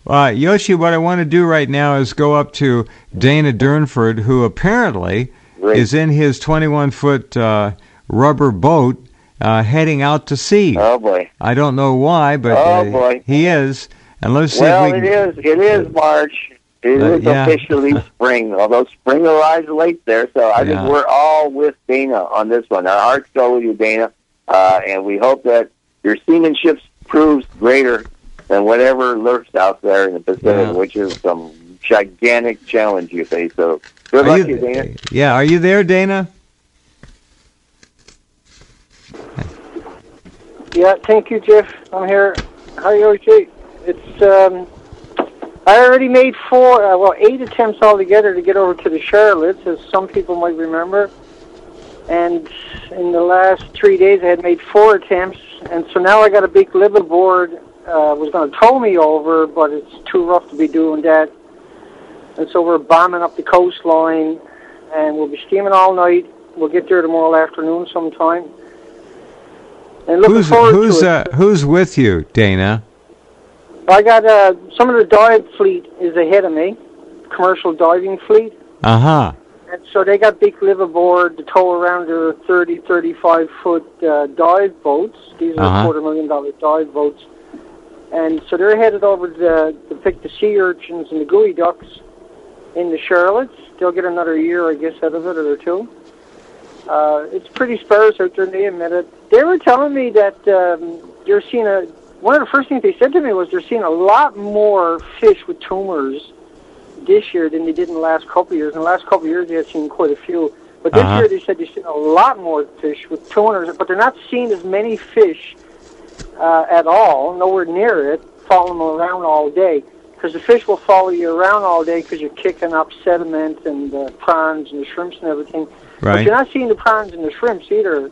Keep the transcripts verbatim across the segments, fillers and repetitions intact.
Uh, Yoshi, what I want to do right now is go up to Dana Durnford, who apparently Great. is in his twenty-one foot uh, rubber boat uh, heading out to sea. Oh, boy. I don't know why, but Oh, uh, boy. he is. And let's see well, if we it can... is. It is March. It Uh, is yeah. officially spring, although spring arrives late there. So I Yeah. think we're all with Dana on this one. Our hearts go with you, Dana. Uh, and we hope that your seamanship proves greater than whatever lurks out there in the Pacific, Yeah. which is some gigantic challenge you face. So good Are luck you, to you, Dana. Yeah, are you there, Dana? Yeah, thank you, Jeff. I'm here. Hi, Yoshi. It's, um, I already made four, uh, well, eight attempts altogether to get over to the Charlottes, as some people might remember. And in the last three days, I had made four attempts. And so now I got a big liveaboard. Uh, was going to tow me over, but it's too rough to be doing that. And so we're bombing up the coastline, and we'll be steaming all night. We'll get there tomorrow afternoon sometime. And looking Who's forward who's to it. uh, who's with you, Dana? I got uh, some of the dive fleet is ahead of me, commercial diving fleet. Uh huh. And so they got big liveaboard to tow around their thirty, thirty-five foot uh, dive boats. These are Uh-huh. quarter million dollar dive boats. And so they're headed over to, to pick the sea urchins and the gooey ducks in the Charlottes. They'll get another year, I guess, out of it, or two. Uh, it's pretty sparse out there, and they admit it. They were telling me that um, they're seeing a... One of the first things they said to me was they're seeing a lot more fish with tumors this year than they did in the last couple of years. In the last couple of years, they had seen quite a few. But this Uh-huh. year, they said they're seeing a lot more fish with tumors, but they're not seeing as many fish uh, at all, nowhere near it, following them around all day. Because the fish will follow you around all day because you're kicking up sediment and the prawns and the shrimps and everything. But Right. you're not seeing the prawns and the shrimps either.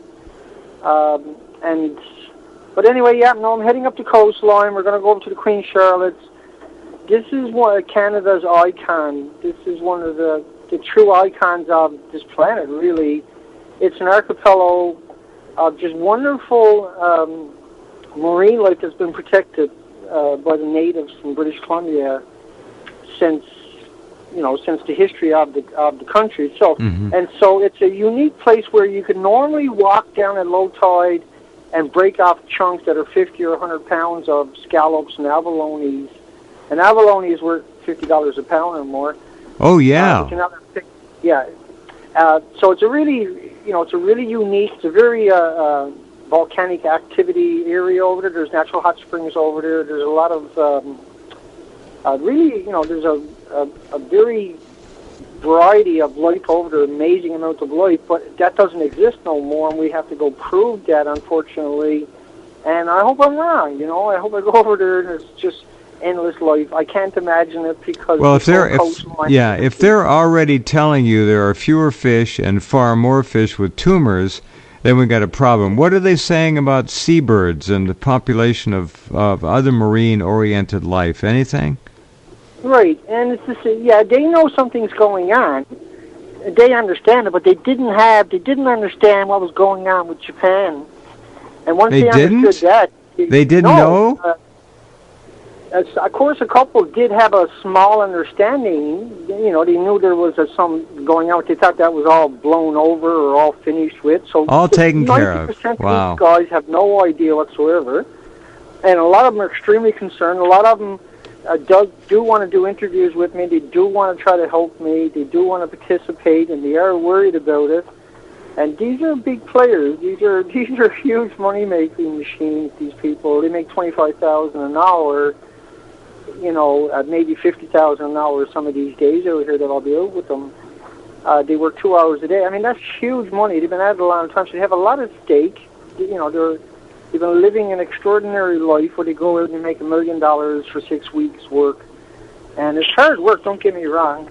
Um, and But anyway, yeah, no, I'm heading up the coastline. We're going to go over to the Queen Charlotte's. This is one of Canada's icon. This is one of the, the true icons of this planet, really. It's an archipelago of just wonderful um, marine life that's been protected uh, by the natives from British Columbia since, you know, since the history of the of the country itself. Mhm. And so it's a unique place where you can normally walk down at low tide and break off chunks that are fifty or one hundred pounds of scallops and abalones. And abalone is worth fifty dollars a pound or more. Oh Uh, yeah. but you're not gonna pick- yeah. Uh, so it's a really, you know, it's a really unique, it's a very uh, uh, volcanic activity area over there. There's natural hot springs over there. There's a lot of, um, uh, really, you know, there's a, a, a very variety of life over there, amazing amount of life, but that doesn't exist no more, and we have to go prove that, unfortunately. And I hope I'm wrong, you know. I hope I go over there and it's just endless life. I can't imagine it because Well, if the they're whole if, coastline- yeah, if they're already telling you there are fewer fish and far more fish with tumors, then we got a problem. What are they saying about seabirds and the population of, of other marine-oriented life? Anything? Right, and it's just, yeah, they know something's going on. They understand it, but they didn't have, they didn't understand what was going on with Japan. And once They they, didn't? understood that, They didn't no, know? Uh, as, of course, a couple did have a small understanding. You know, they knew there was a, some going on. They thought that was all blown over or all finished with. So All taken care of. ninety percent Wow. of these guys have no idea whatsoever, and a lot of them are extremely concerned. A lot of them uh, do, do want to do interviews with me. They do want to try to help me. They do want to participate, and they are worried about it. And these are big players. These are these are huge money making machines. These people, they make twenty five thousand an hour. You know, uh, maybe fifty thousand an hour some of these days over here that I'll be out with them. Uh, they work two hours a day. I mean, that's huge money. They've been at it a long time, so they have a lot at stake. You know, they're they've been living an extraordinary life where they go out and they make a million dollars for six weeks' work, and it's hard work. Don't get me wrong,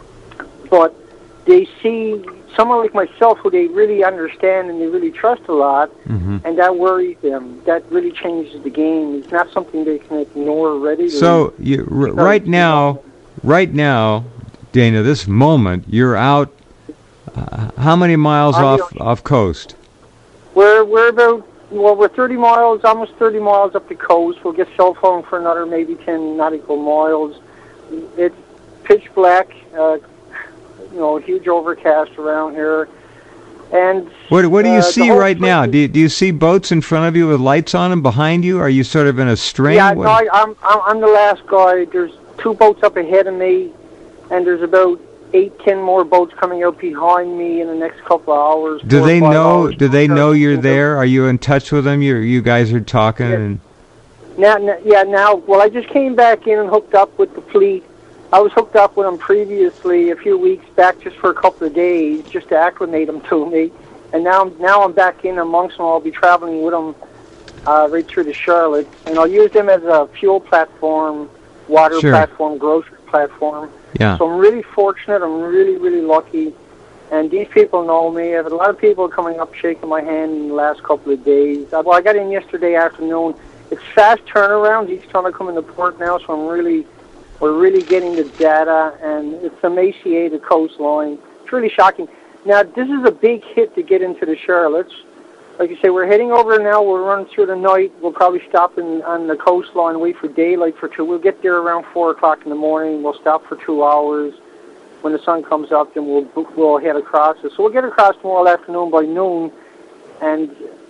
but they see someone like myself who they really understand and they really trust a lot, Mm-hmm. and that worries them. That really changes the game. It's not something they can ignore readily. So you, r- right now, right now, Dana, this moment, you're out. Uh, how many miles I'm off out- off coast? We're we're about well, we're thirty miles, almost thirty miles up the coast. We'll get cell phone for another maybe ten nautical miles. It's pitch black, uh, you know, huge overcast around here. And what what do you uh, see right now? Do you, do you see boats in front of you with lights on them behind you? Are you sort of in a string? Yeah, What- no, I, I'm I'm I'm the last guy. There's two boats up ahead of me, and there's about eight, ten more boats coming out behind me in the next couple of hours. do four or they five know? hours. Do they know you're Yeah. there? Are you in touch with them? You you guys are talking. Yeah. And Now, now, yeah, now, well, I just came back in and hooked up with the fleet. I was hooked up with them previously a few weeks back just for a couple of days, just to acclimate them to me. And now, now I'm back in amongst them. I'll be traveling with them uh, right through to Charlotte. And I'll use them as a fuel platform, water Sure. platform, grocery platform. yeah, So I'm really fortunate. I'm really, really lucky. And these people know me. I've had a lot of people coming up shaking my hand in the last couple of days. Uh, Well, I got in yesterday afternoon. It's fast turnarounds each time I come into port now, so I'm really, we're really getting the data, and it's emaciated coastline. It's really shocking. Now, this is a big hit to get into the Charlottes. Like you say, we're heading over now. We'll run through the night. We'll probably stop in, on the coastline, wait for daylight for two. We'll get there around four o'clock in the morning. We'll stop for two hours. When the sun comes up, then we'll we'll head across it. So we'll get across tomorrow afternoon by noon, and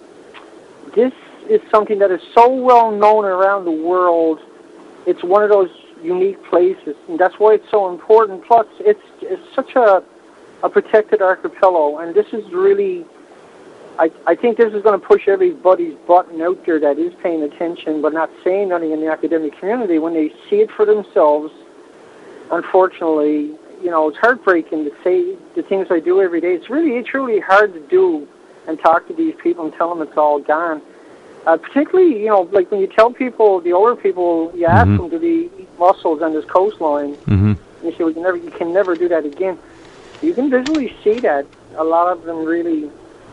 this is something that is so well known around the world. It's one of those unique places, and that's why it's so important. Plus, it's it's such a a protected archipelago, and this is really, I I think this is going to push everybody's button out there that is paying attention, but not saying anything in the academic community. When they see it for themselves, unfortunately, you know, it's heartbreaking to say the things I do every day. It's really, it's really hard to do and talk to these people and tell them it's all gone. Uh, particularly, you know, like when you tell people, the older people, you ask Mhm. them, do they eat mussels on this coastline? hmm And you say, well, you, never, you can never do that again. You can visually see that. A lot of them really,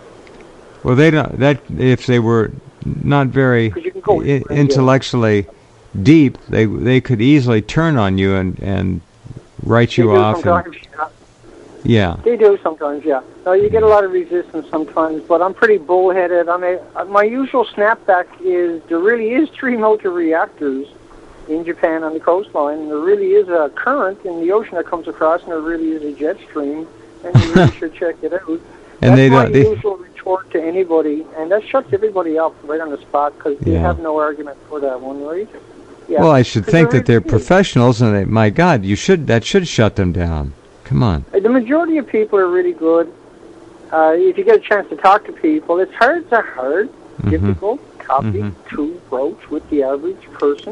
well, they don't. That if they were not very 'cause you can go i- in, yeah. intellectually deep, they they could easily turn on you and and write they you do off. And, sometimes. Yeah. yeah. They do sometimes, yeah. No, you get a lot of resistance sometimes, but I'm pretty bullheaded. I mean, my usual snapback is there really is three motor reactors in Japan on the coastline, and there really is a current in the ocean that comes across, and there really is a jet stream, and you really should check it out. And That's they my don't. They, usual retort to anybody, and that shuts everybody up right on the spot because they Yeah. have no argument for that one, right? Yeah. well, I should 'Cause think there that they're really is. professionals, and they, my God, you should that should shut them down. Come on. Uh, The majority of people are really good. Uh, if you get a chance to talk to people, it's hard, it's a hard, Mhm. difficult topic Mhm. to broach with the average person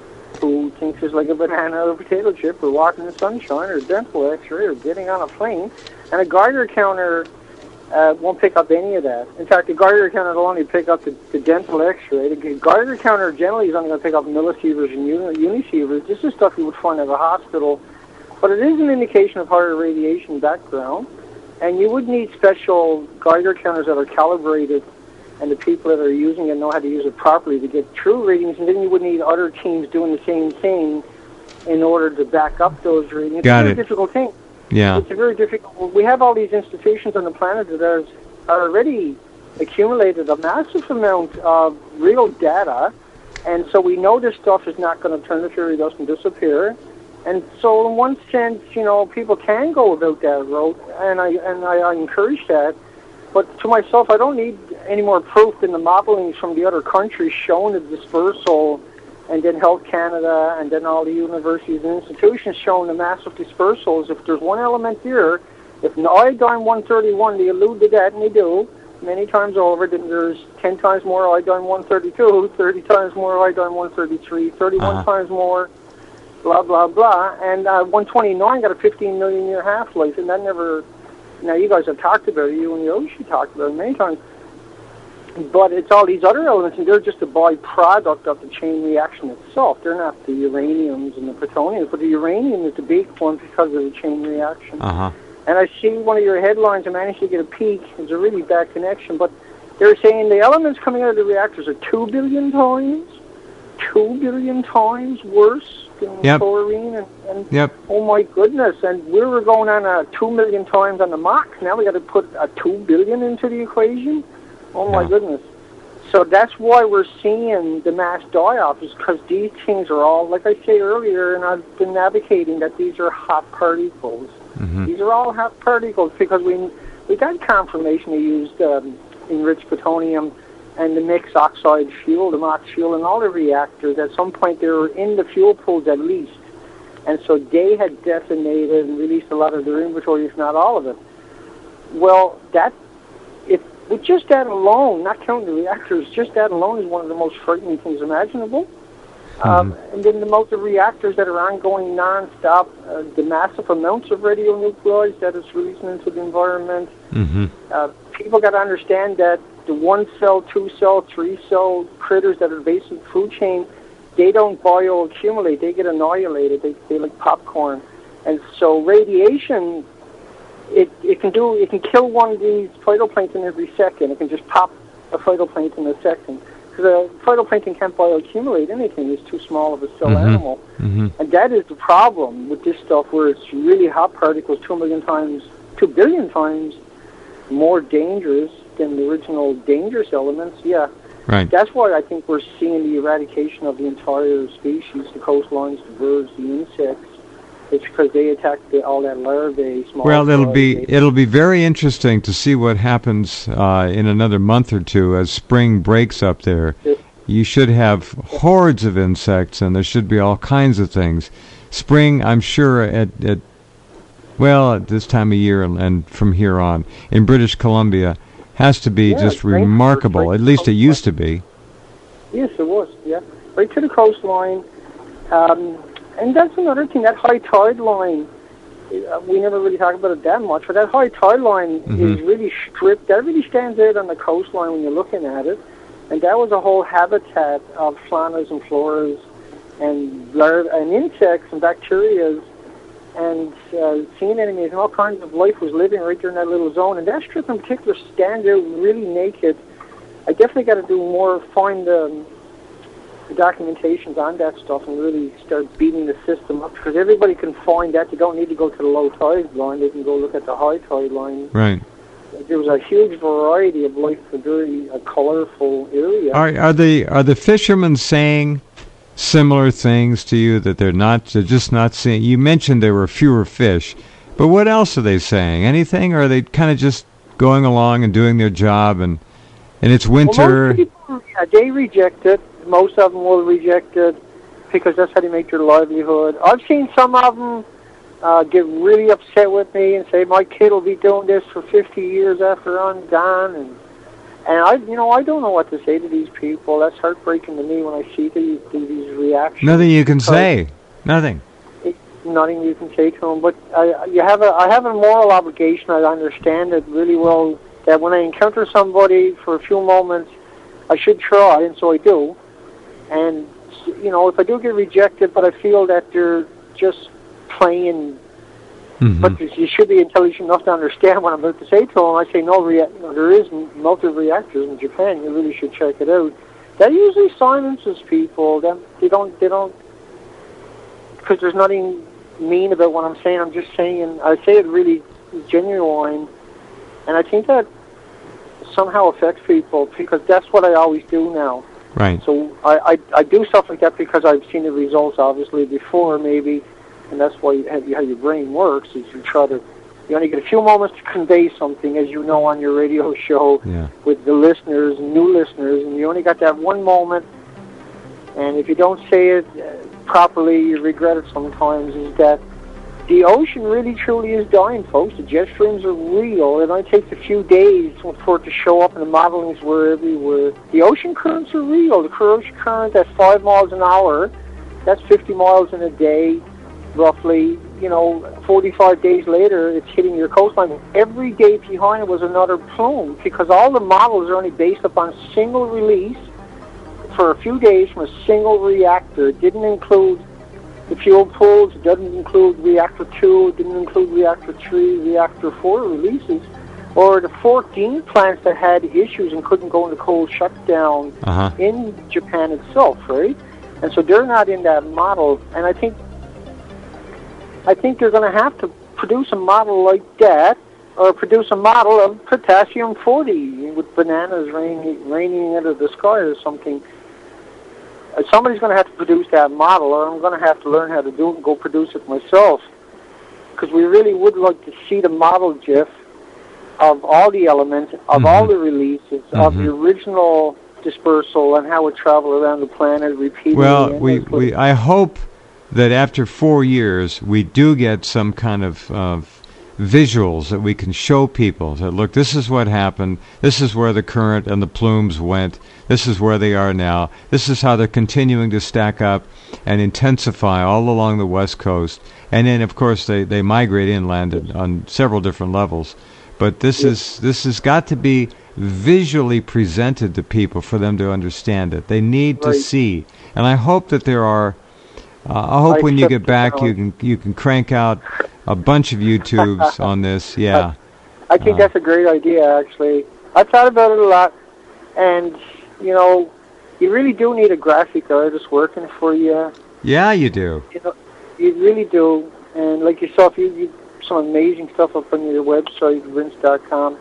who thinks it's like a banana or a potato chip or walking in the sunshine or a dental x-ray or getting on a plane. And a Geiger counter uh, won't pick up any of that. In fact, the Geiger counter will only pick up the, the dental x-ray. The Geiger counter generally is only going to pick up millisievers and uni- unisievers. This is stuff you would find at a hospital. But it is an indication of higher radiation background. And you would need special Geiger counters that are calibrated, and the people that are using it know how to use it properly to get true readings. And then you would need other teams doing the same thing in order to back up those readings. Got it's a it. very difficult thing. Yeah. It's a very difficult. We have all these institutions on the planet that are already accumulated a massive amount of real data, and so we know this stuff is not going to turn to fairy dust and disappear. And so, in one sense, you know, people can go about that road, and I and I, I encourage that. But to myself, I don't need any more proof than the modelings from the other countries showing the dispersal, and then Health Canada, and then all the universities and institutions showing the massive dispersals. If there's one element here, if iodine one thirty-one, they allude to that, and they do, many times over, then there's ten times more iodine one thirty-two, thirty times more iodine one thirty-three, thirty-one Uh-huh. times more, blah, blah, blah. And uh, one twenty-nine got a fifteen million year half-life, and that never... Now, you guys have talked about it, you and Yoshi talked about it many times. But it's all these other elements, and they're just a byproduct of the chain reaction itself. They're not the uraniums and the plutoniums, but the uranium is the big one because of the chain reaction. Uh-huh. And I see one of your headlines, I managed to get a peek. It's a really bad connection, but they're saying the elements coming out of the reactors are two billion times, two billion times worse than Yep. chlorine. And, and Yep. oh my goodness! And we were going on a two million times on the Mach. Now we got to put a two billion into the equation. Oh my Yeah. goodness! So that's why we're seeing the mass die-off, is because these things are all, like I said earlier, and I've been advocating that these are hot particles. Mm-hmm. These are all hot particles because we we got confirmation they used um, enriched plutonium and the mixed oxide fuel, the MOX fuel, in all the reactors. At some point they were in the fuel pools at least. And so they had detonated and released a lot of their inventory, if not all of it. Well, that, if with just that alone, not counting the reactors, just that alone is one of the most frightening things imaginable. Mm-hmm. Um, and then the amount of reactors that are ongoing non-stop, uh, the massive amounts of radionuclides that it's releasing into the environment. Mm-hmm. Uh, people got to understand that the one-cell, two-cell, three-cell critters that are basic in the food chain, they don't bioaccumulate. They get annihilated. They, they like popcorn. And so radiation, it, it can do, it can kill one of these phytoplankton every second. It can just pop a phytoplankton in a second. Because a phytoplankton can't bioaccumulate anything. It's too small of a cell mm-hmm. animal. Mm-hmm. And that is the problem with this stuff, where it's really hot particles, two million times, two billion times more dangerous than the original dangerous elements. Yeah. Right. That's why I think we're seeing the eradication of the entire species, the coastlines, the birds, the insects. It's because they attack the, all that larvae, small. Well, it'll be larvae. it'll be very interesting to see what happens uh, in another month or two as spring breaks up there. Yes. You should have hordes of insects, and there should be all kinds of things. Spring, I'm sure, at, at well, at this time of year and, and from here on, in British Columbia, has to be Yeah, just right, remarkable. right At least it used to be. Yes, it was, yeah. Right to the coastline. Um, and that's another thing, that high tide line, uh, we never really talk about it that much, but that high tide line Mm-hmm. is really stripped. That really stands out on the coastline when you're looking at it. And that was a whole habitat of faunas and floras and larvae and insects and bacteria and uh, sea anemones and all kinds of life was living right there in that little zone. And that strip in particular stands out really naked. I definitely got to do more, find um, the documentations on that stuff and really start beating the system up, because everybody can find that. They don't need to go to the low tide line. They can go look at the high tide line. Right. There was a huge variety of life, a very uh, colorful area. Are are the are the fishermen saying similar things to you, that they're not, they're just not seeing? You mentioned there were fewer fish, but what else are they saying? Anything, or are they kind of just going along and doing their job, and and it's winter? Well, most people, yeah, they reject it. Most of them will reject it because that's how they make their livelihood. I've seen some of them uh, get really upset with me and say, my kid will be doing this for fifty years after I'm gone. And, and I, you know, I don't know what to say to these people. That's heartbreaking to me when I see these, these reactions. Nothing you can say. Nothing. It, nothing you can say to them. But I, you have a, I have a moral obligation. I understand it really well, that when I encounter somebody for a few moments, I should try, and so I do. And, you know, if I do get rejected, but I feel that they're just playing, Mm-hmm. but you should be intelligent enough to understand what I'm about to say to them. I say, no, rea- you know, there is multiple reactors in Japan. You really should check it out. That usually silences people. That they don't, they don't, because there's nothing mean about what I'm saying. I'm just saying, I say it really genuine, and I think that somehow affects people, because that's what I always do now. Right. So I, I, I do stuff like that because I've seen the results, obviously, before, maybe, and that's why you have, how your brain works, is you try to, you only get a few moments to convey something, as you know, on your radio show Yeah. with the listeners, new listeners, and you only got that one moment, and if you don't say it uh, properly, you regret it sometimes, is that the ocean really truly is dying, folks. The jet streams are real. It only takes a few days for it to show up, and the modelings were everywhere. The ocean currents are real. The ocean current at five miles an hour, that's fifty miles in a day, roughly. You know, forty-five days later, it's hitting your coastline. Every day behind it was another plume, because all the models are only based upon single release for a few days from a single reactor. It didn't include the fuel pools, it doesn't include reactor two, it didn't include reactor three, reactor four releases, or the fourteen plants that had issues and couldn't go into cold shutdown Uh-huh. in Japan itself, right? And so they're not in that model. And I think I think they're going to have to produce a model like that or produce a model of potassium forty with bananas raining, raining out of the sky or something. Uh, somebody's going to have to produce that model, or I'm going to have to learn how to do it and go produce it myself. Because we really would like to see the model, Jeff, of all the elements, of mm-hmm. all the releases, mm-hmm. of the original dispersal and how it traveled around the planet repeatedly. Well, we, we I hope that after four years we do get some kind of uh, visuals that we can show people that, look, this is what happened, this is where the current and the plumes went, this is where they are now, this is how they're continuing to stack up and intensify all along the West Coast, and then of course they, they migrate inland on several different levels. But this is this has got to be visually presented to people for them to understand it. They need right. to see, and I hope that there are. Uh, I hope I when you get back, you can you can crank out a bunch of YouTubes on this. Yeah, I, I think uh, that's a great idea. Actually, I've thought about it a lot, and you know, you really do need a graphic artist working for you. Yeah, you do. You know, you really do, and like yourself, you. you some amazing stuff up on your website, Vince dot com,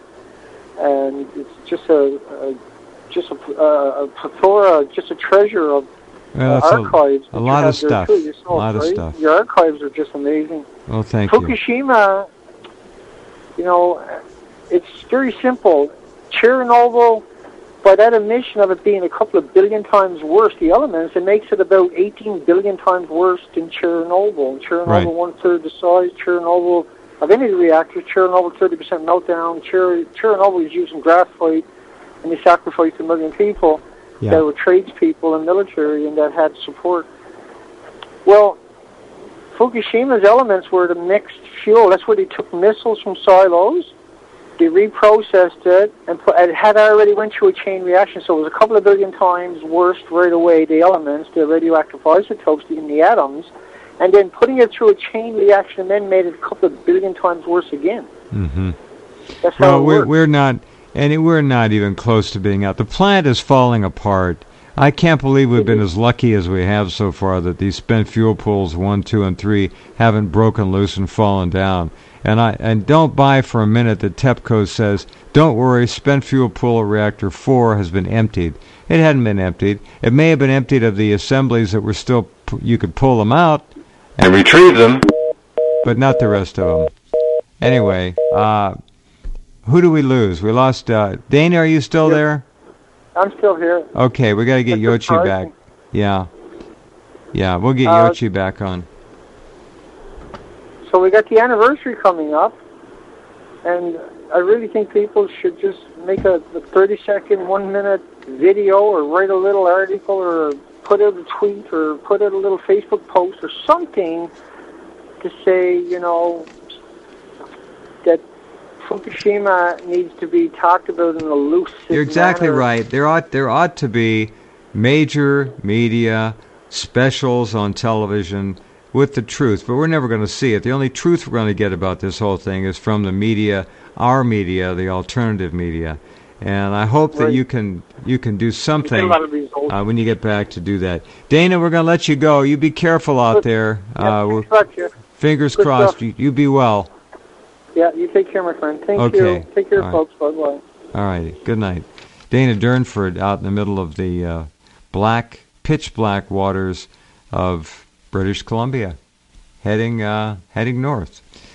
and it's just a, a just a, a plethora, just a treasure of well, uh, archives. A, a lot of stuff. Yourself, a lot right? of stuff. Your archives are just amazing. Well, thank Fukushima, you. Fukushima, you know, it's very simple. Chernobyl, by that admission of it being a couple of billion times worse, the elements, it makes it about eighteen billion times worse than Chernobyl. Chernobyl, right. one-third the size. Chernobyl, of any of the reactors, Chernobyl, thirty percent meltdown. Cher- Chernobyl is using graphite, and they sacrificed a million people yeah. that were tradespeople and military and that had support. Well, Fukushima's elements were the mixed fuel. That's where they took missiles from silos, they reprocessed it, and put, it had already went through a chain reaction, so it was a couple of billion times worse right away, the elements, the radioactive isotopes in the atoms, and then putting it through a chain reaction and then made it a couple of billion times worse again. Mm-hmm. That's how well, it we're, works. we're not, and we're not even close to being out. The plant is falling apart. I can't believe we've been as lucky as we have so far that these spent fuel pools one, two, and three haven't broken loose and fallen down. And I and don't buy for a minute that TEPCO says, don't worry, spent fuel pool reactor four has been emptied. It hadn't been emptied. It may have been emptied of the assemblies that were still, you could pull them out and retrieve them, but not the rest of them. Anyway, uh, who do we lose? We lost, uh, Dana, are you still Yep. there? I'm still here. Okay, we got to get That's Yochi surprising. back. Yeah. Yeah, we'll get Uh, Yochi back on. So we got the anniversary coming up, and I really think people should just make a, a thirty-second, one-minute video or write a little article or put out a tweet or put out a little Facebook post or something to say, you know, that Fukushima needs to be talked about in a loose You're exactly manner. right. There ought there ought to be major media specials on television with the truth, but we're never going to see it. The only truth we're going to get about this whole thing is from the media, our media, the alternative media. And I hope that Right. you can you can do something a lot of results. uh, when you get back to do that. Dana, we're going to let you go. You be careful out Good. there. Yeah, Uh, we're, thanks a lot, Jeff. fingers Good crossed. stuff. You, you be well. Yeah, you take care, my friend. Thank Okay. you. Take care, All right. folks. Bye-bye. All right. Good night. Dana Durnford out in the middle of the uh, black, pitch black waters of British Columbia, heading uh, heading north.